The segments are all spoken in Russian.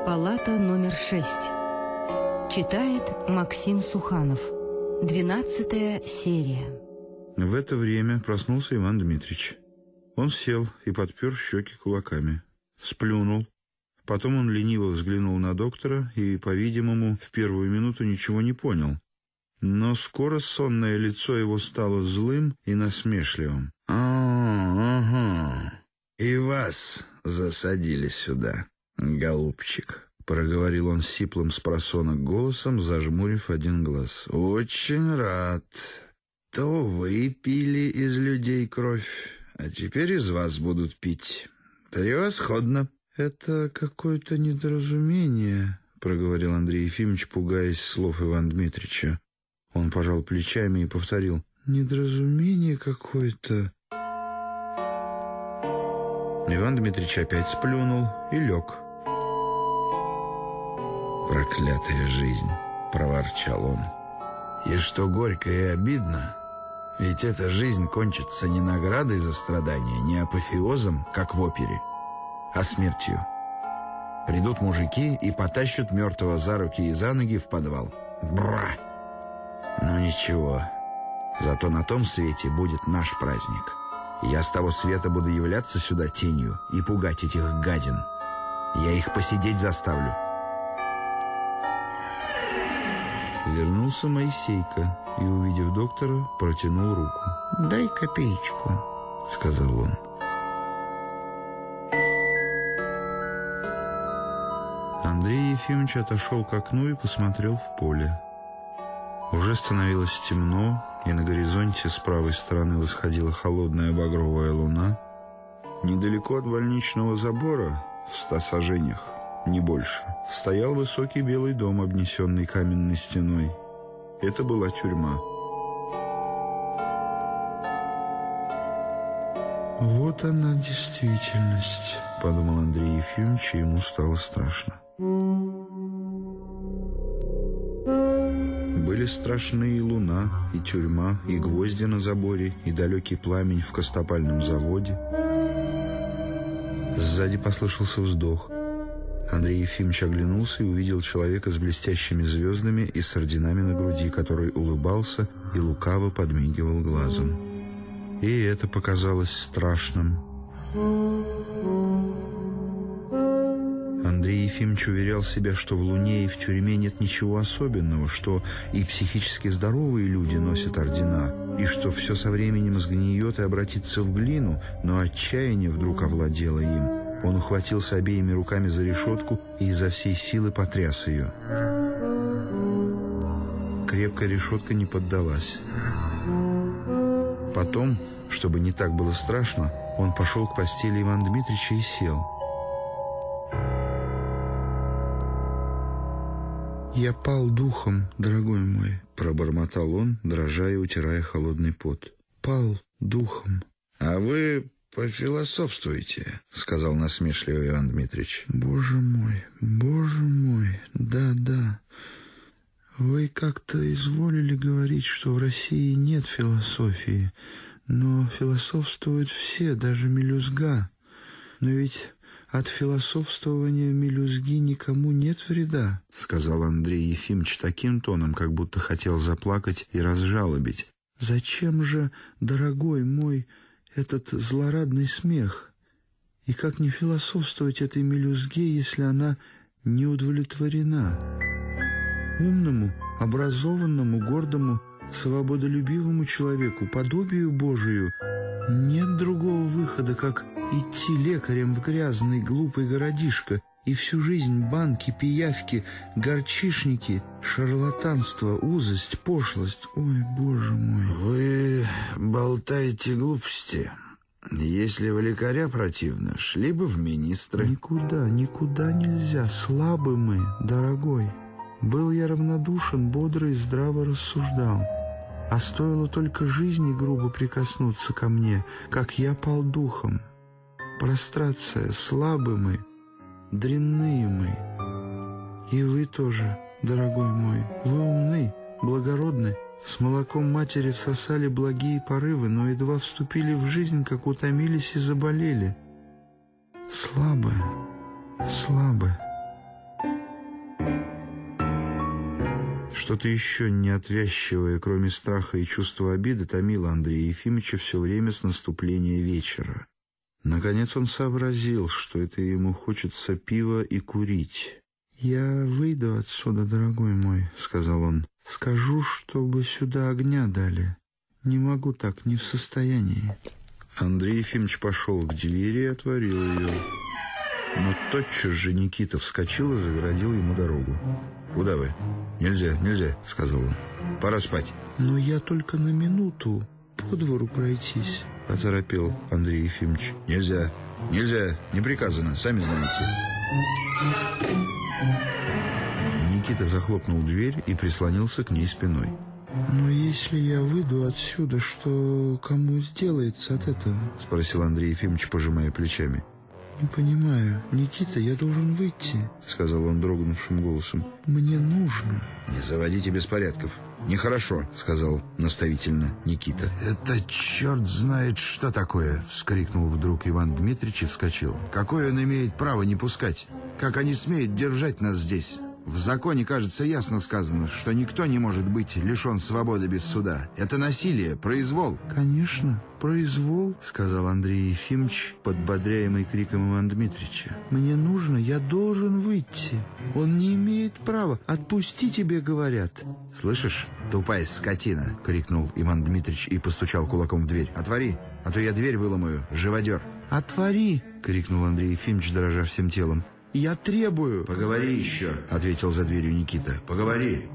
Палата номер 6. Читает Максим Суханов. 12-я серия. В это время проснулся Иван Дмитрич. Он сел и подпер щеки кулаками. Сплюнул. Потом он лениво взглянул на доктора и, по-видимому, в первую минуту ничего не понял. Но скоро сонное лицо его стало злым и насмешливым. «Ага, и вас засадили сюда, голубчик», — проговорил он сиплым спросонок голосом, зажмурив один глаз. «Очень рад. То вы пили из людей кровь, а теперь из вас будут пить. Превосходно». «Это какое-то недоразумение», — проговорил Андрей Ефимович, пугаясь слов Ивана Дмитрича. Он пожал плечами и повторил: «Недоразумение какое-то». Иван Дмитрич опять сплюнул и лег. «Проклятая жизнь», — проворчал он. «И что горько и обидно, ведь эта жизнь кончится не наградой за страдания, не апофеозом, как в опере, а смертью. Придут мужики и потащат мертвого за руки и за ноги в подвал. Бра! Но ничего, зато на том свете будет наш праздник. Я с того света буду являться сюда тенью и пугать этих гадин. Я их посидеть заставлю». Вернулся Моисейка и, увидев доктора, протянул руку. «Дай копеечку», — сказал он. Андрей Ефимович отошел к окну и посмотрел в поле. Уже становилось темно, и на горизонте с правой стороны восходила холодная багровая луна. Недалеко от больничного забора, в 100 саженях, не больше, стоял высокий белый дом, обнесенный каменной стеной. Это была тюрьма. «Вот она, действительность», — подумал Андрей Ефимович, и ему стало страшно. Были страшны и луна, и тюрьма, и гвозди на заборе, и далекий пламень в костопальном заводе. Сзади послышался вздох. Андрей Ефимович оглянулся и увидел человека с блестящими звездами и с орденами на груди, который улыбался и лукаво подмигивал глазом. И это показалось страшным. Андрей Ефимович уверял себя, что в Луне и в тюрьме нет ничего особенного, что и психически здоровые люди носят ордена, и что все со временем сгниет и обратится в глину, но отчаяние вдруг овладело им. Он ухватился обеими руками за решетку и изо всей силы потряс ее. Крепкая решетка не поддалась. Потом, чтобы не так было страшно, он пошел к постели Ивана Дмитрича и сел. «Я пал духом, дорогой мой», — пробормотал он, дрожа и утирая холодный пот. «Пал духом». «А вы пофилософствуете», — сказал насмешливо Иван Дмитрич. Боже мой, да. Вы как-то изволили говорить, что в России нет философии, но философствуют все, даже мелюзга. Но ведь от философствования мелюзги никому нет вреда, — сказал Андрей Ефимович таким тоном, как будто хотел заплакать и разжалобить. Зачем же, дорогой мой, этот злорадный смех? И как не философствовать этой мелюзге, если она не удовлетворена? Умному, образованному, гордому, свободолюбивому человеку, подобию Божию, нет другого выхода, как идти лекарем в грязный глупый городишко, и всю жизнь банки, пиявки, горчишники, шарлатанство, узость, пошлость. Ой, Боже мой. Вы болтаете глупости. Если вы лекаря противно, шли бы в министры. Никуда нельзя. Слабы мы, дорогой. Был я равнодушен, бодро и здраво рассуждал. А стоило только жизни грубо прикоснуться ко мне, как я пал духом. Прострация, слабы мы, дрянные мы. И вы тоже, дорогой мой, вы умны, благородны, с молоком матери всосали благие порывы, но едва вступили в жизнь, как утомились и заболели. Слабы. Что-то еще неотвязчивое, кроме страха и чувства обиды, томило Андрея Ефимовича все время с наступления вечера. Наконец он сообразил, что это ему хочется пива и курить. «Я выйду отсюда, дорогой мой», — сказал он. «Скажу, чтобы сюда огня дали. Не могу так, не в состоянии». Андрей Ефимович пошел к двери и отворил ее. Но тотчас же Никита вскочил и загородил ему дорогу. «Куда вы? Нельзя, нельзя», — сказал он. «Пора спать». «Но я только на минуту по двору пройтись», — оторопел Андрей Ефимович. «Нельзя, нельзя, не приказано, сами знаете». Никита захлопнул дверь и прислонился к ней спиной. «Но если я выйду отсюда, что кому сделается от этого?» — спросил Андрей Ефимович, пожимая плечами. «Не понимаю. Никита, я должен выйти», — сказал он дрогнувшим голосом. «Мне нужно». «Не заводите беспорядков. Нехорошо», — сказал наставительно Никита. «Это черт знает, что такое!» — вскрикнул вдруг Иван Дмитрич и вскочил. «Какое он имеет право не пускать? Как они смеют держать нас здесь? В законе, кажется, ясно сказано, что никто не может быть лишен свободы без суда. Это насилие, произвол». «Конечно, произвол», — сказал Андрей Ефимович, подбодряемый криком Ивана Дмитрича. «Мне нужно, я должен выйти. Он не имеет права. Отпусти, тебе говорят». «Слышишь, тупая скотина!» — крикнул Иван Дмитрич и постучал кулаком в дверь. «Отвори, а то я дверь выломаю, живодер!» «Отвори!» — крикнул Андрей Ефимович, дрожа всем телом. «Я требую!» «Поговори еще!» — ответил за дверью Никита. «Поговори!»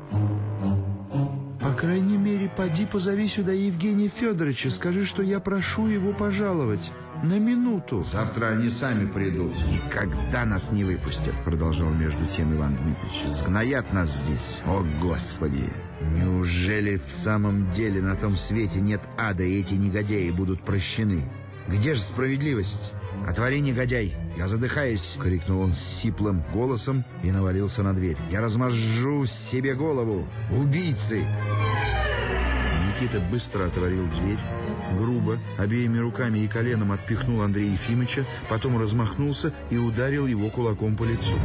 «По крайней мере, поди позови сюда Евгения Федоровича, скажи, что я прошу его пожаловать. На минуту». «Завтра они сами придут. Никогда нас не выпустят», — продолжал между тем Иван Дмитрич. «Сгноят нас здесь. О, Господи! Неужели в самом деле на том свете нет ада, и эти негодяи будут прощены? Где же справедливость? Отвори, негодяй! Я задыхаюсь!» — крикнул он сиплым голосом и навалился на дверь. «Я размажу себе голову! Убийцы!» Никита быстро отворил дверь, грубо, обеими руками и коленом отпихнул Андрея Ефимовича, потом размахнулся и ударил его кулаком по лицу.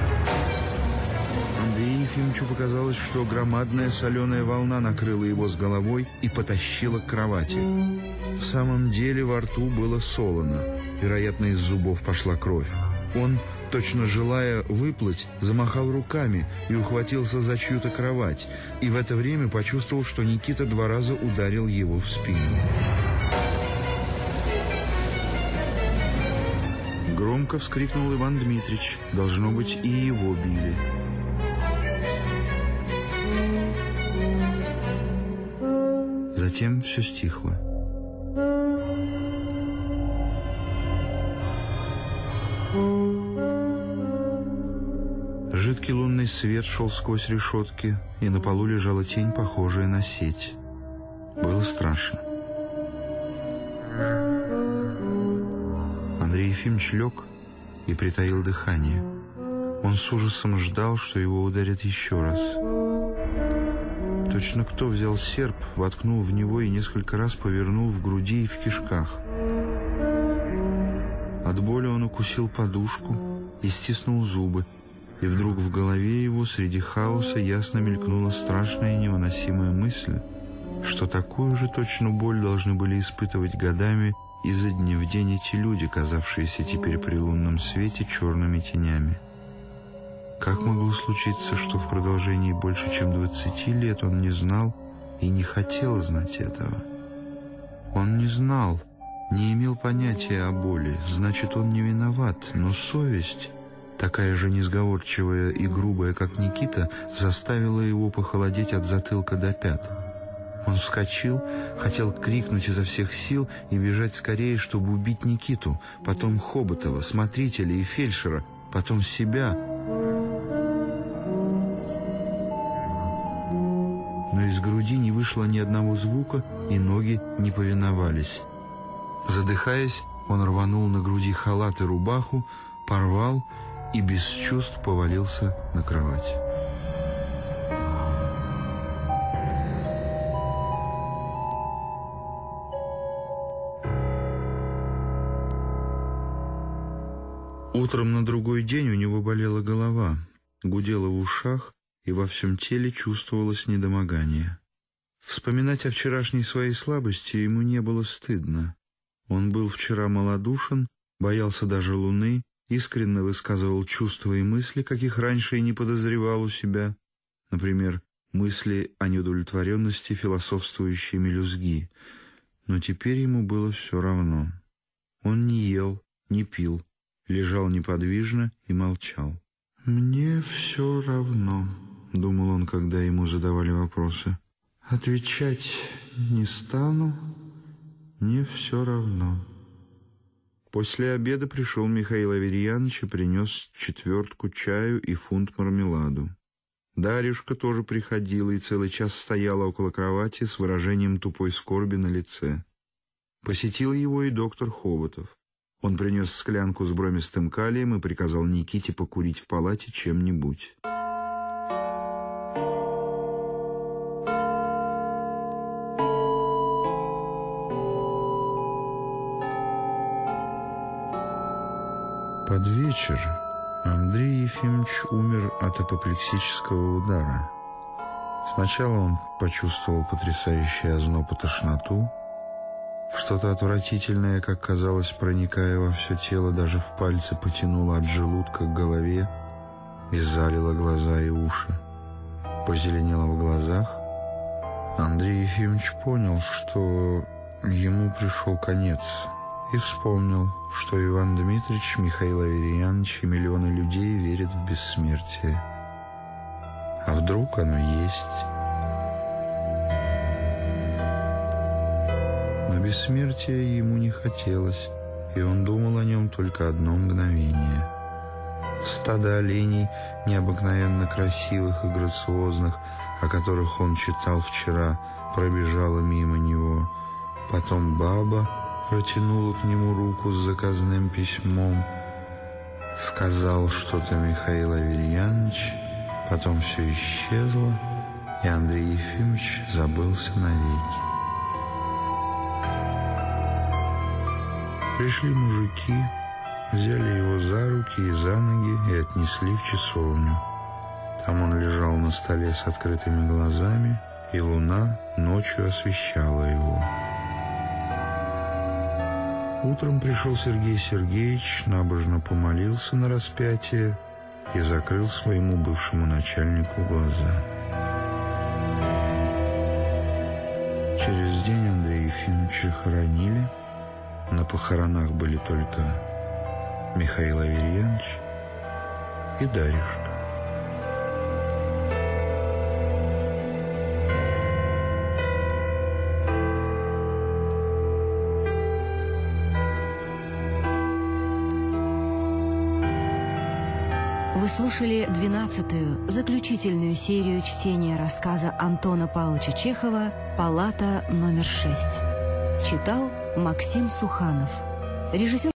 Андрею Ефимовичу показалось, что громадная соленая волна накрыла его с головой и потащила к кровати. В самом деле во рту было солоно. Вероятно, из зубов пошла кровь. Он, точно желая выплыть, замахал руками и ухватился за чью-то кровать, и в это время почувствовал, что Никита 2 раза ударил его в спину. Громко вскрикнул Иван Дмитрич. Должно быть, и его били. Затем все стихло. Жидкий лунный свет шел сквозь решетки, и на полу лежала тень, похожая на сеть. Было страшно. Андрей Ефимович лег и притаил дыхание. Он с ужасом ждал, что его ударят еще раз. Точно кто взял серп, воткнул в него и несколько раз повернул в груди и в кишках. От боли он укусил подушку и стиснул зубы, и вдруг в голове его среди хаоса ясно мелькнула страшная и невыносимая мысль, что такую же точно боль должны были испытывать годами изо дня в день эти люди, казавшиеся теперь при лунном свете черными тенями. Как могло случиться, что в продолжении больше чем 20 лет он не знал и не хотел знать этого? Он не знал, не имел понятия о боли, значит, он не виноват, но совесть, такая же несговорчивая и грубая, как Никита, заставила его похолодеть от затылка до пят. Он вскочил, хотел крикнуть изо всех сил и бежать скорее, чтобы убить Никиту, потом Хоботова, смотрителя и фельдшера, потом себя. Но из груди не вышло ни одного звука, и ноги не повиновались. Задыхаясь, он рванул на груди халат и рубаху, порвал и без чувств повалился на кровать. Утром на другой день у него болела голова, гудела в ушах, и во всем теле чувствовалось недомогание. Вспоминать о вчерашней своей слабости ему не было стыдно. Он был вчера малодушен, боялся даже луны, искренне высказывал чувства и мысли, каких раньше и не подозревал у себя. Например, мысли о неудовлетворенности философствующей мелюзги. Но теперь ему было все равно. Он не ел, не пил, лежал неподвижно и молчал. «Мне все равно», — думал он, когда ему задавали вопросы. «Отвечать не стану, мне все равно». После обеда пришел Михаил Аверьяныч и принес 4 чаю и фунт мармеладу. Дарюшка тоже приходила и целый час стояла около кровати с выражением тупой скорби на лице. Посетил его и доктор Хоботов. Он принес склянку с бромистым калием и приказал Никите покурить в палате чем-нибудь. Под вечер Андрей Ефимович умер от апоплексического удара. Сначала он почувствовал потрясающий озноб и тошноту, что-то отвратительное, как казалось, проникая во все тело, даже в пальцы, потянуло от желудка к голове и залило глаза и уши. Позеленело в глазах. Андрей Ефимович понял, что ему пришел конец, и вспомнил, что Иван Дмитрич, Михаил Аверьяныч и миллионы людей верят в бессмертие. А вдруг оно есть? Но бессмертия ему не хотелось, и он думал о нем только одно мгновение. Стадо оленей, необыкновенно красивых и грациозных, о которых он читал вчера, пробежало мимо него. Потом баба протянула к нему руку с заказным письмом. Сказал что-то Михаил Аверьяныч, потом все исчезло, и Андрей Ефимович забылся навеки. Пришли мужики, взяли его за руки и за ноги и отнесли в часовню. Там он лежал на столе с открытыми глазами, и луна ночью освещала его. Утром пришел Сергей Сергеевич, набожно помолился на распятие и закрыл своему бывшему начальнику глаза. Через день Андрея Ефимовича хоронили. На похоронах были только Михаил Аверьяныч и Дарюшка. Вы слушали 12-ю, заключительную серию чтения рассказа Антона Павловича Чехова «Палата номер 6». Читал Максим Суханов. Режиссер